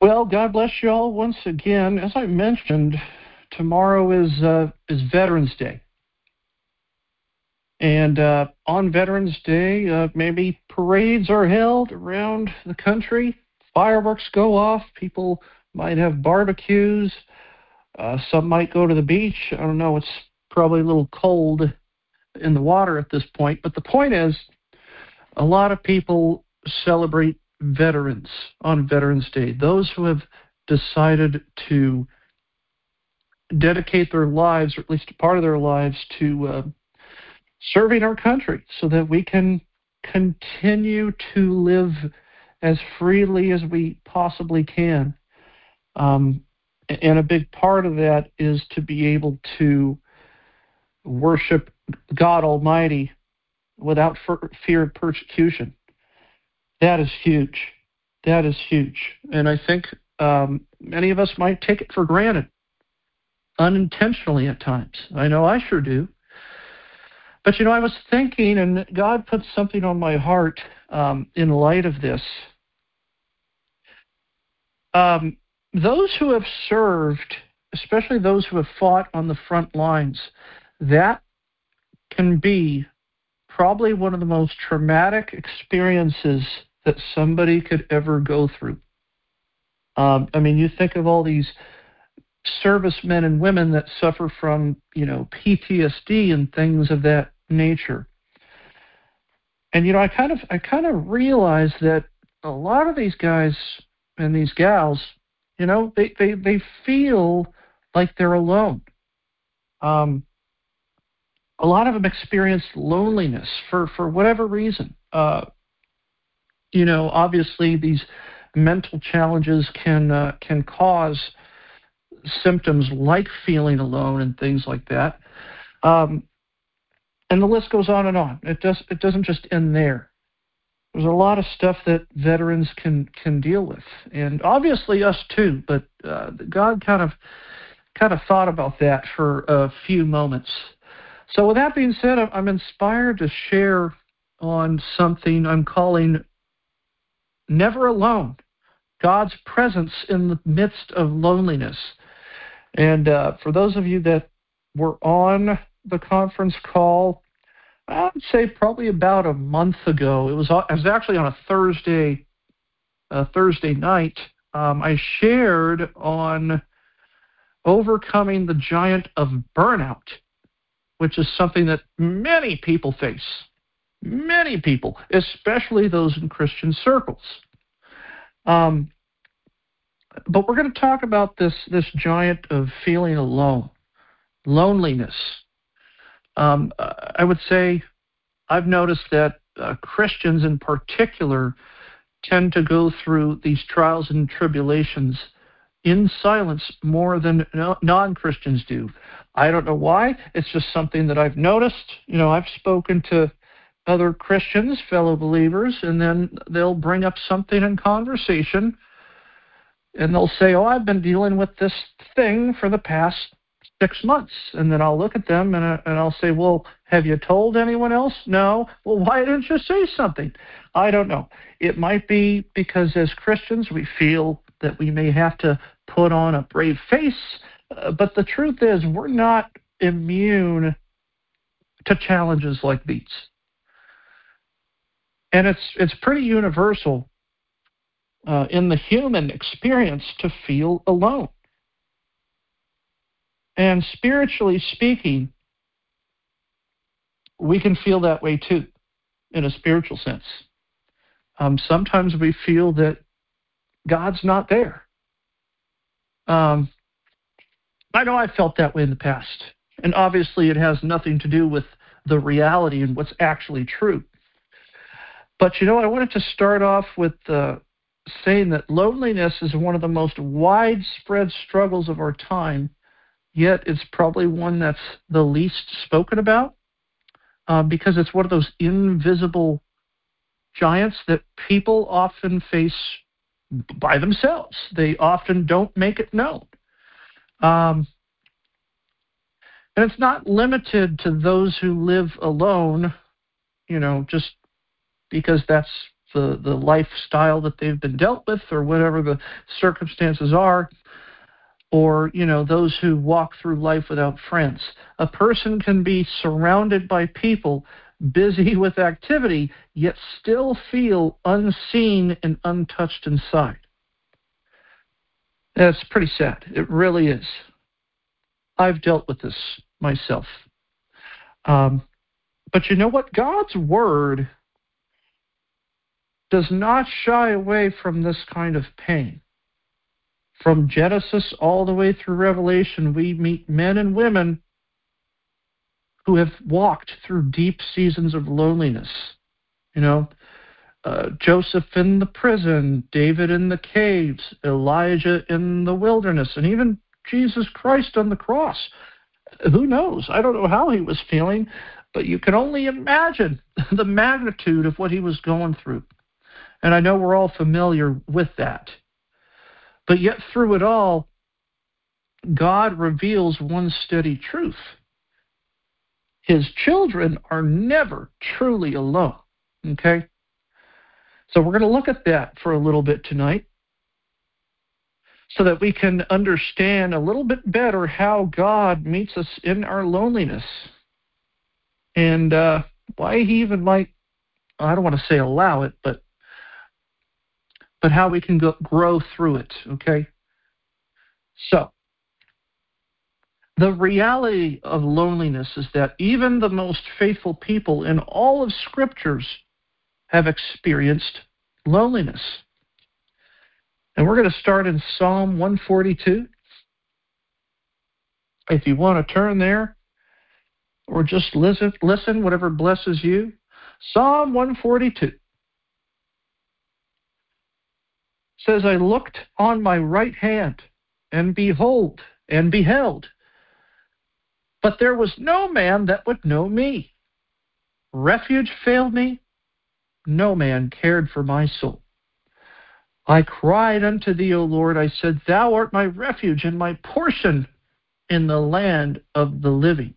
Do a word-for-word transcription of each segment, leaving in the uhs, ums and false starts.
Well, God bless you all once again. As I mentioned, tomorrow is uh, is Veterans Day, and uh, on Veterans Day, uh, maybe parades are held around the country. Fireworks go off. People might have barbecues. Uh, some might go to the beach. I don't know. It's probably a little cold in the water at this point, but the point is, a lot of people celebrate veterans on Veterans Day. Those who have decided to dedicate their lives, or at least a part of their lives, to uh, serving our country so that we can continue to live as freely as we possibly can. Um, and a big part of that is to be able to worship God Almighty without fear of persecution. That is huge. That is huge. And I think um, many of us might take it for granted, unintentionally at times. I know I sure do. But, you know, I was thinking, and God put something on my heart um, in light of this. Um, those who have served, especially those who have fought on the front lines, that can be probably one of the most traumatic experiences that somebody could ever go through. Um, I mean, you think of all these servicemen and women that suffer from, you know, P T S D and things of that nature. And, you know, I kind of I kind of realized that a lot of these guys and these gals, you know, they, they, they feel like they're alone. Um, a lot of them experience loneliness for, for whatever reason. Uh, you know, obviously these mental challenges can uh, can cause symptoms like feeling alone and things like that. Um, and the list goes on and on. It does it doesn't just end there. There's a lot of stuff that veterans can can deal with, and obviously us too. But uh, God kind of kind of thought about that for a few moments. So with that being said, I'm inspired to share on something I'm calling "Never Alone." God's presence in the midst of loneliness. And uh, for those of you that were on the conference call, I would say probably about a month ago. It was it was actually on a Thursday, a Thursday night. Um, I shared on overcoming the giant of burnout, which is something that many people face. Many people, especially those in Christian circles. Um, but we're going to talk about this this giant of feeling alone, loneliness. Um, I would say I've noticed that uh, Christians in particular tend to go through these trials and tribulations in silence more than non-Christians do. I don't know why. It's just something that I've noticed. You know, I've spoken to other Christians, fellow believers, and then they'll bring up something in conversation, and they'll say, oh, I've been dealing with this thing for the past six months. And then I'll look at them and, uh, and I'll say, well, have you told anyone else? No. Well, why didn't you say something? I don't know. It might be because as Christians, we feel that we may have to put on a brave face. Uh, but the truth is, we're not immune to challenges like these. And it's, it's pretty universal uh, in the human experience to feel alone. And spiritually speaking, we can feel that way too, in a spiritual sense. Um, sometimes we feel that God's not there. Um, I know I've felt that way in the past. And obviously it has nothing to do with the reality and what's actually true. But you know, I wanted to start off with uh, saying that loneliness is one of the most widespread struggles of our time, yet it's probably one that's the least spoken about. Uh, because it's one of those invisible giants that people often face by themselves. They often don't make it known. Um, and it's not limited to those who live alone, you know, just because that's the, the lifestyle that they've been dealt with or whatever the circumstances are, or, you know, those who walk through life without friends. A person can be surrounded by people, busy with activity, yet still feel unseen and untouched inside. That's pretty sad. It really is. I've dealt with this myself. Um, but you know what? God's Word does not shy away from this kind of pain. From Genesis all the way through Revelation, we meet men and women who have walked through deep seasons of loneliness. You know, uh, Joseph in the prison, David in the caves, Elijah in the wilderness, and even Jesus Christ on the cross. Who knows? I don't know how he was feeling, but you can only imagine the magnitude of what he was going through. And I know we're all familiar with that. But yet through it all, God reveals one steady truth. His children are never truly alone, okay? So we're going to look at that for a little bit tonight so that we can understand a little bit better how God meets us in our loneliness and uh, why he even might, I don't want to say allow it, but but how we can go, grow through it, okay? So, the reality of loneliness is that even the most faithful people in all of Scriptures have experienced loneliness. And we're going to start in Psalm one forty-two. If you want to turn there, or just listen, listen, whatever blesses you. Psalm one forty-two says, I looked on my right hand, and behold, and beheld, but there was no man that would know me. Refuge failed me, no man cared for my soul. I cried unto thee, O Lord, I said, thou art my refuge and my portion in the land of the living.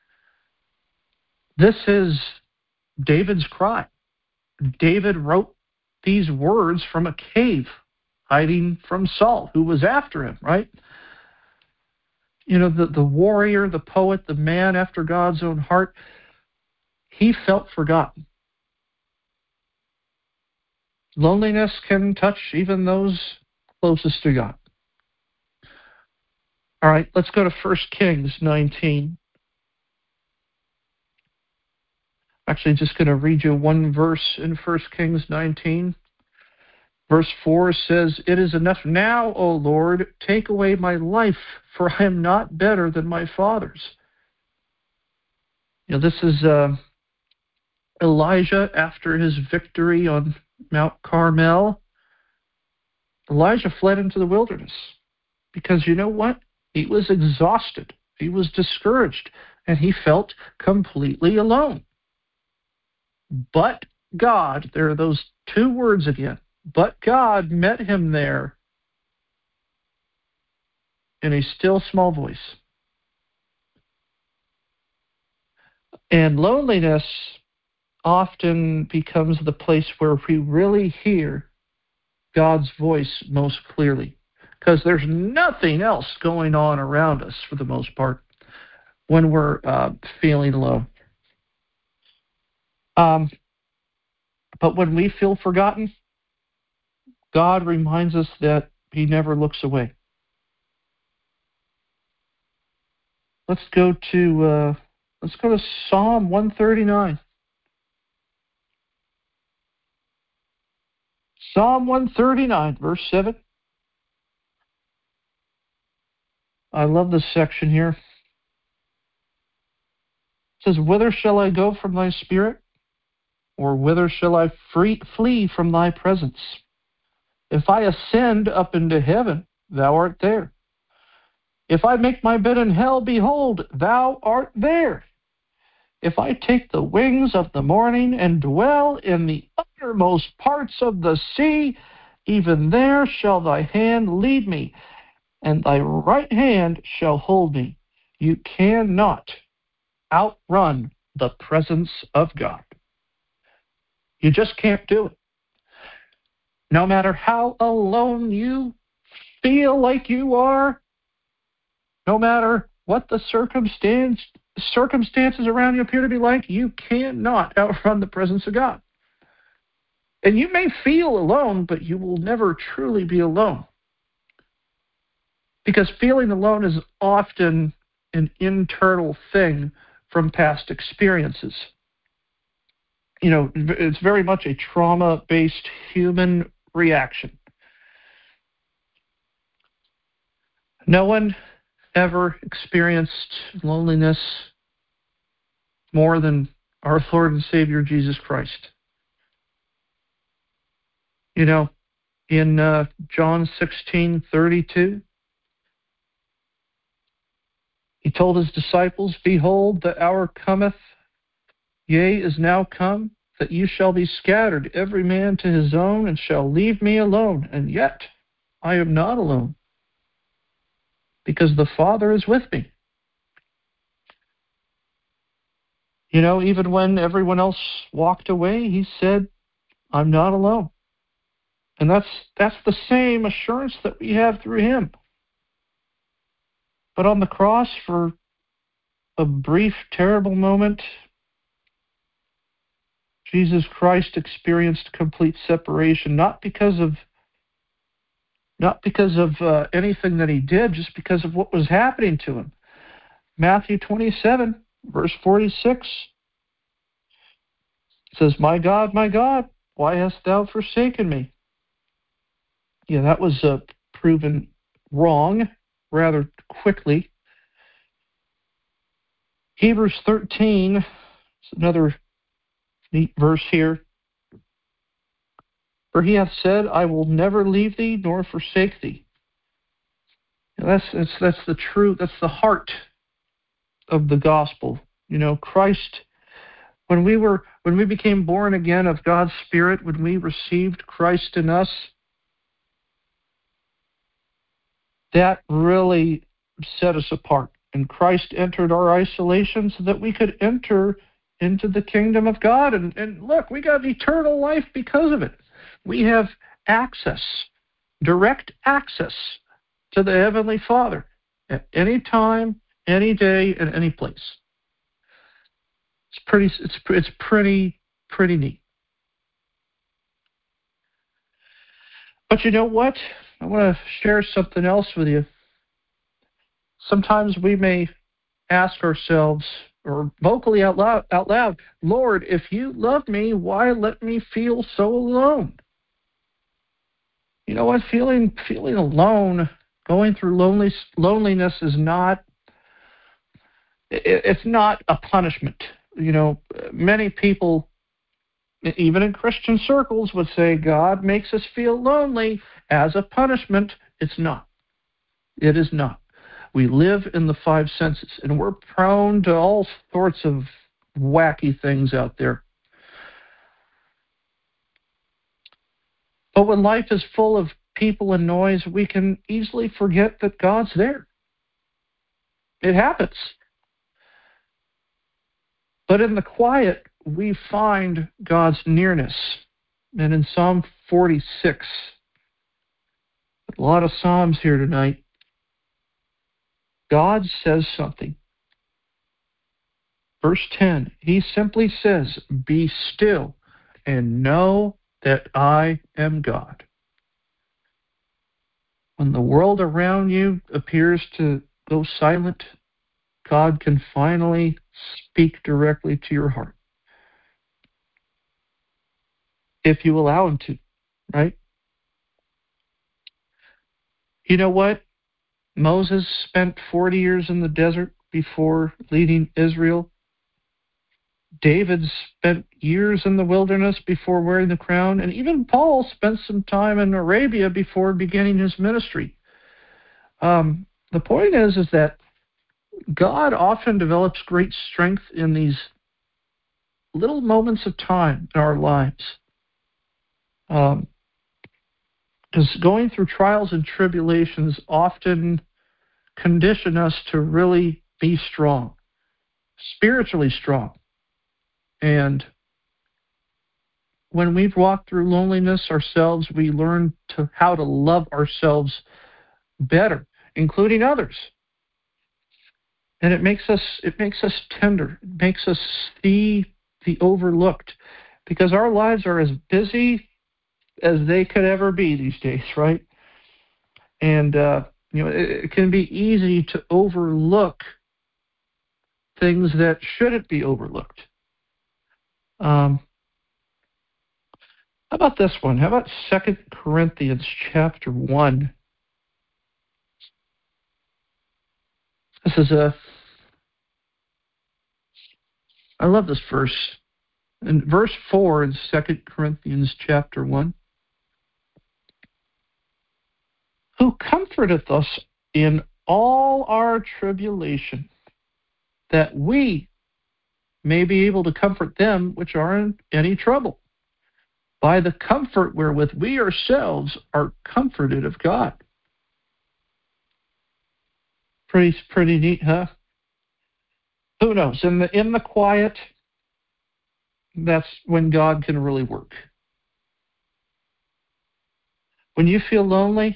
This is David's cry. David wrote these words from a cave, hiding from Saul, who was after him, right? You know, the, the warrior, the poet, the man after God's own heart, he felt forgotten. Loneliness can touch even those closest to God. All right, let's go to First Kings nineteen. Actually, just going to read you one verse in First Kings nineteen. Verse four says, it is enough now, O Lord, take away my life, for I am not better than my fathers. You know, this is uh, Elijah after his victory on Mount Carmel. Elijah fled into the wilderness because you know what? He was exhausted. He was discouraged, and he felt completely alone. But God, there are those two words again, but God met him there in a still small voice. And loneliness often becomes the place where we really hear God's voice most clearly, because there's nothing else going on around us for the most part when we're uh, feeling low. Um, but when we feel forgotten, God reminds us that he never looks away. Let's go to uh, let's go to Psalm one thirty-nine. Psalm one thirty-nine, verse seven. I love this section here. It says, whither shall I go from thy spirit? Or whither shall I free, flee from thy presence? If I ascend up into heaven, thou art there. If I make my bed in hell, behold, thou art there. If I take the wings of the morning and dwell in the uttermost parts of the sea, even there shall thy hand lead me, and thy right hand shall hold me. You cannot outrun the presence of God. You just can't do it. No matter how alone you feel like you are, no matter what the circumstance, circumstances around you appear to be like, you cannot outrun the presence of God. And you may feel alone, but you will never truly be alone. Because feeling alone is often an internal thing from past experiences. You know, it's very much a trauma-based human reaction. No one ever experienced loneliness more than our Lord and Savior Jesus Christ. You know, in uh, John sixteen thirty-two, he told his disciples, "Behold, the hour cometh, yea, is now come, that you shall be scattered, every man to his own, and shall leave me alone. And yet I am not alone, because the Father is with me." You know, even when everyone else walked away, he said, "I'm not alone." And that's that's the same assurance that we have through him. But on the cross, for a brief, terrible moment, Jesus Christ experienced complete separation, not because of not because of uh, anything that he did, just because of what was happening to him. Matthew twenty-seven, verse forty-six says, "My God, my God, why hast thou forsaken me?" Yeah, that was uh, proven wrong rather quickly. Hebrews thirteen is another neat verse here. "For he hath said, I will never leave thee nor forsake thee." And that's, that's, that's the truth, that's the heart of the gospel. You know, Christ, when we were, when we became born again of God's Spirit, when we received Christ in us, that really set us apart. And Christ entered our isolation so that we could enter into the kingdom of God. And, and look, we got eternal life because of it. We have access, direct access to the Heavenly Father at any time, any day, and any place. It's pretty, it's, it's pretty, pretty neat. But you know what? I want to share something else with you. Sometimes we may ask ourselves, or vocally out loud, out loud, "Lord, if you love me, why let me feel so alone?" You know what? Feeling feeling alone, going through lonely, loneliness is not, it, it's not a punishment. You know, many people, even in Christian circles, would say God makes us feel lonely as a punishment. It's not. It is not. We live in the five senses, and we're prone to all sorts of wacky things out there. But when life is full of people and noise, we can easily forget that God's there. It happens. But in the quiet, we find God's nearness. And in Psalm forty-six, a lot of Psalms here tonight, God says something. Verse ten, he simply says, "Be still and know that I am God." When the world around you appears to go silent, God can finally speak directly to your heart. If you allow him to, right? You know what? Moses spent forty years in the desert before leading Israel. David spent years in the wilderness before wearing the crown. And even Paul spent some time in Arabia before beginning his ministry. Um, the point is, is that God often develops great strength in these little moments of time in our lives. Um, because going through trials and tribulations often condition us to really be strong, spiritually strong. And when we've walked through loneliness ourselves, we learn to how to love ourselves better, including others. And it makes us it makes us tender. It makes us see the overlooked, because our lives are as busy as they could ever be these days, right? And uh, you know, it, it can be easy to overlook things that shouldn't be overlooked. Um, how about this one? How about Second Corinthians chapter one? This is a I love this verse. In verse four in Second Corinthians chapter one, who comforteth us in all our tribulation, that we may be able to comfort them which are in any trouble, by the comfort wherewith we ourselves are comforted of God. Pretty, pretty neat, huh? Who knows? In the in the quiet, that's when God can really work. When you feel lonely,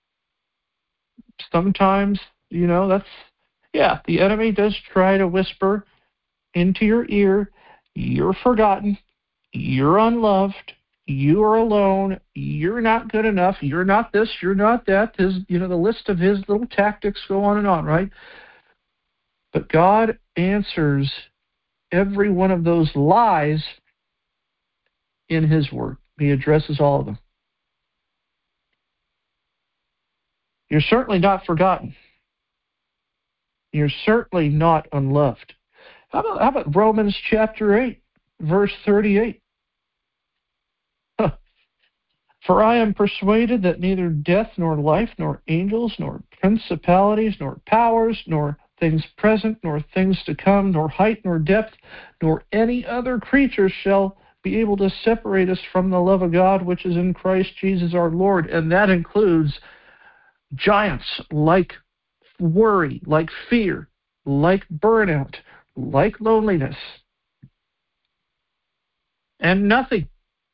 sometimes, you know, that's, yeah, the enemy does try to whisper into your ear, you're forgotten, you're unloved, you are alone, you're not good enough, you're not this, you're not that. His, you know, the list of his little tactics go on and on, right? But God answers every one of those lies in his word. He addresses all of them. You're certainly not forgotten. You're certainly not unloved. How about, how about Romans chapter eight, verse thirty-eight? Huh. For I am persuaded that neither death, nor life, nor angels, nor principalities, nor powers, nor things present, nor things to come, nor height, nor depth, nor any other creature shall be able to separate us from the love of God which is in Christ Jesus our Lord. And that includes giants like worry, like fear, like burnout, like loneliness. And nothing,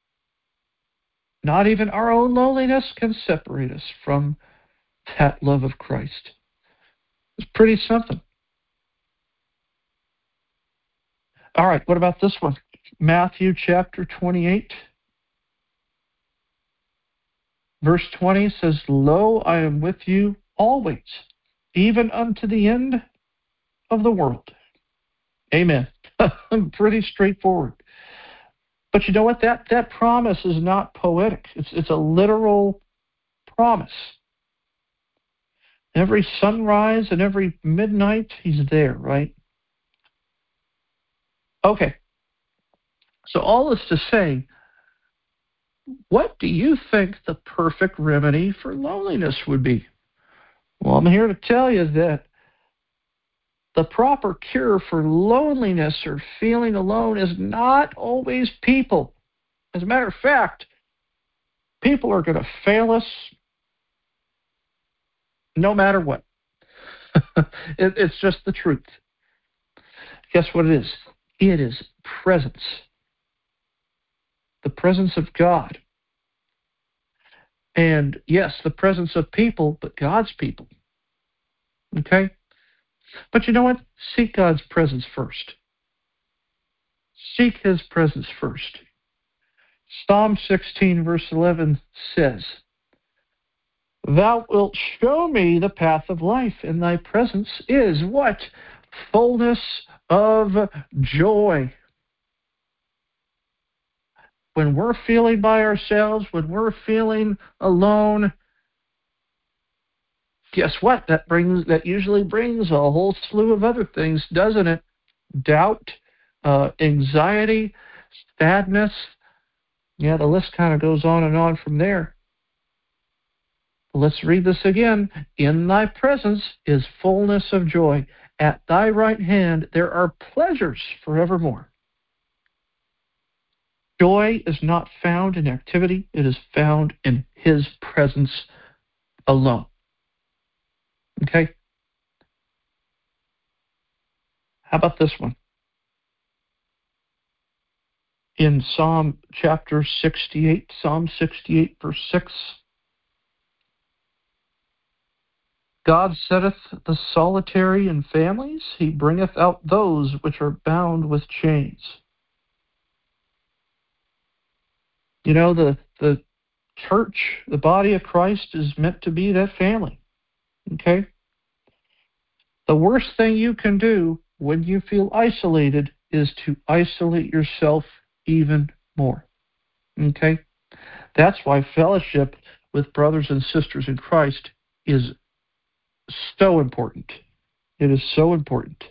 not even our own loneliness, can separate us from that love of Christ. It's pretty something. All right, what about this one? Matthew chapter twenty-eight. Verse twenty says, Lo, I am with you always, even unto the end of the world. Amen. Pretty straightforward. But you know what? That, that promise is not poetic. It's, it's a literal promise. Every sunrise and every midnight, he's there, right? Okay. So all this to say, what do you think the perfect remedy for loneliness would be? Well, I'm here to tell you that the proper cure for loneliness or feeling alone is not always people. As a matter of fact, people are going to fail us no matter what. it, it's just the truth. Guess what it is? It is presence. The presence of God. And yes, the presence of people, but God's people. Okay? But you know what? Seek God's presence first. Seek his presence first. Psalm sixteen, verse eleven says, Thou wilt show me the path of life, and thy presence is what? Fullness of joy. When we're feeling by ourselves, when we're feeling alone, guess what? That brings that usually brings a whole slew of other things, doesn't it? Doubt, uh, anxiety, sadness. Yeah, the list kind of goes on and on from there. Let's read this again. In thy presence is fullness of joy. At thy right hand there are pleasures forevermore. Joy is not found in activity. It is found in his presence alone. Okay? How about this one? in Psalm chapter sixty-eight, Psalm sixty-eight, verse six. God setteth the solitary in families, he bringeth out those which are bound with chains. You know, the, the church, the body of Christ, is meant to be that family. Okay? The worst thing you can do when you feel isolated is to isolate yourself even more. Okay? That's why fellowship with brothers and sisters in Christ is so important. It is so important.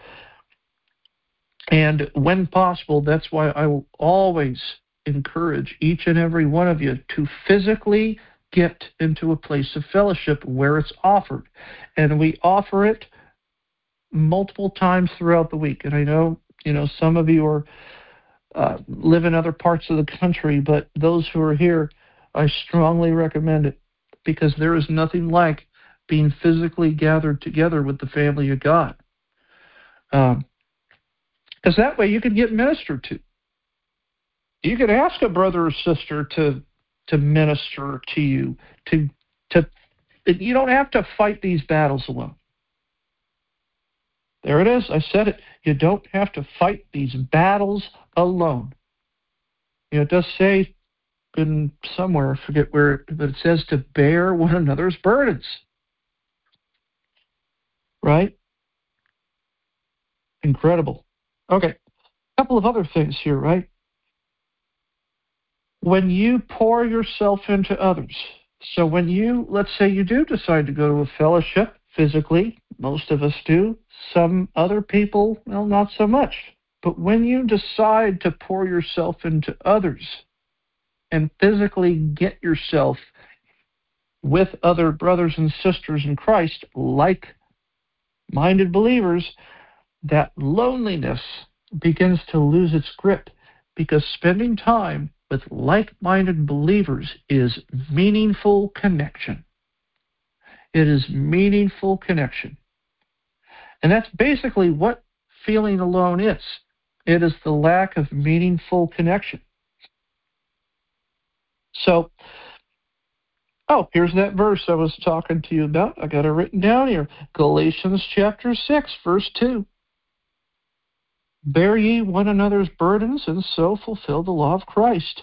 And when possible, that's why I will always encourage each and every one of you to physically get into a place of fellowship where it's offered. And we offer it multiple times throughout the week. And I know, you know, some of you are uh, live in other parts of the country, but those who are here, I strongly recommend it, because there is nothing like being physically gathered together with the family of God. Um, because that way you can get ministered to. You can ask a brother or sister to to minister to you. To to you don't have to fight these battles alone. There it is. I said it. You don't have to fight these battles alone. You know, it does say in somewhere, I forget where, but it says to bear one another's burdens. Right? Incredible. Okay. A couple of other things here, right? When you pour yourself into others, so when you, let's say you do decide to go to a fellowship physically, most of us do, some other people, well, not so much. But when you decide to pour yourself into others and physically get yourself with other brothers and sisters in Christ, like-minded believers, that loneliness begins to lose its grip, because spending time with like-minded believers is meaningful connection. It is meaningful connection. And that's basically what feeling alone is. It is the lack of meaningful connection. So, oh, here's that verse I was talking to you about. I got it written down here. Galatians chapter six, verse two. Bear ye one another's burdens, and so fulfill the law of Christ.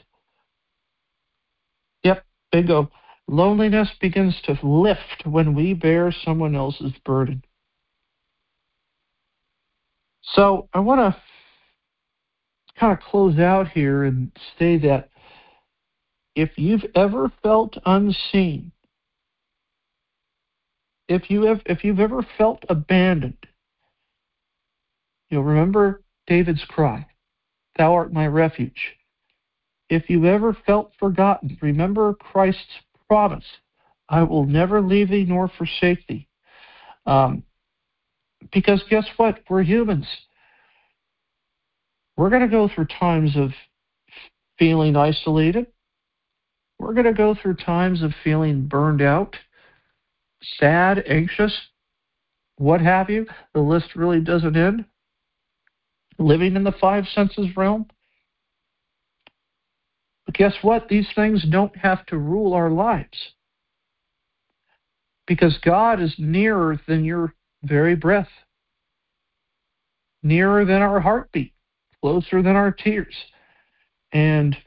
Yep, bingo. Loneliness begins to lift when we bear someone else's burden. So I want to kind of close out here and say that if you've ever felt unseen, if you have, if you've ever felt abandoned, you'll remember David's cry, "Thou art my refuge." If you've ever felt forgotten, remember Christ's promise, "I will never leave thee nor forsake thee." Um, because guess what? We're humans. We're going to go through times of feeling isolated. We're going to go through times of feeling burned out, sad, anxious, what have you. The list really doesn't end. Living in the five senses realm. But guess what? These things don't have to rule our lives, because God is nearer than your very breath, nearer than our heartbeat, closer than our tears. And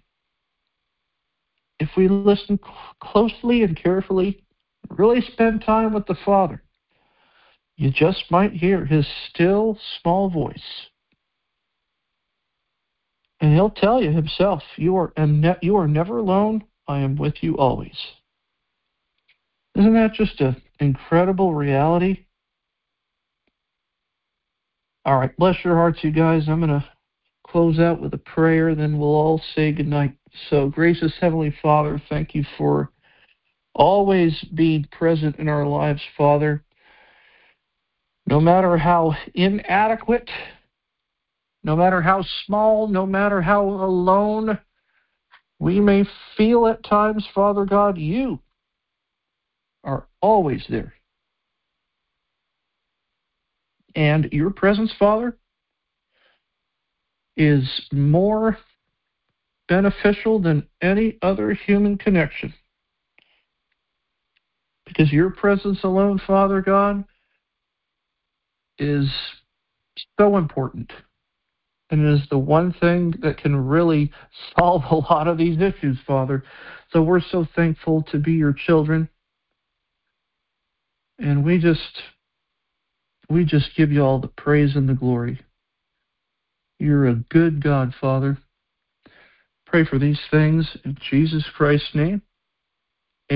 if we listen closely and carefully, really spend time with the Father, you just might hear his still, small voice. And he'll tell you himself, you are, you are never alone. I am with you always. Isn't that just an incredible reality? All right, bless your hearts, you guys. I'm going to close out with a prayer, then we'll all say goodnight. So, gracious Heavenly Father, thank you for always being present in our lives, Father. No matter how inadequate, no matter how small, no matter how alone we may feel at times, Father God, you are always there. And your presence, Father, is more beneficial than any other human connection. Because your presence alone, Father God, is so important. And it is the one thing that can really solve a lot of these issues, Father. So we're so thankful to be your children. And we just we just give you all the praise and the glory. You're a good God, Father. Pray for these things in Jesus Christ's name.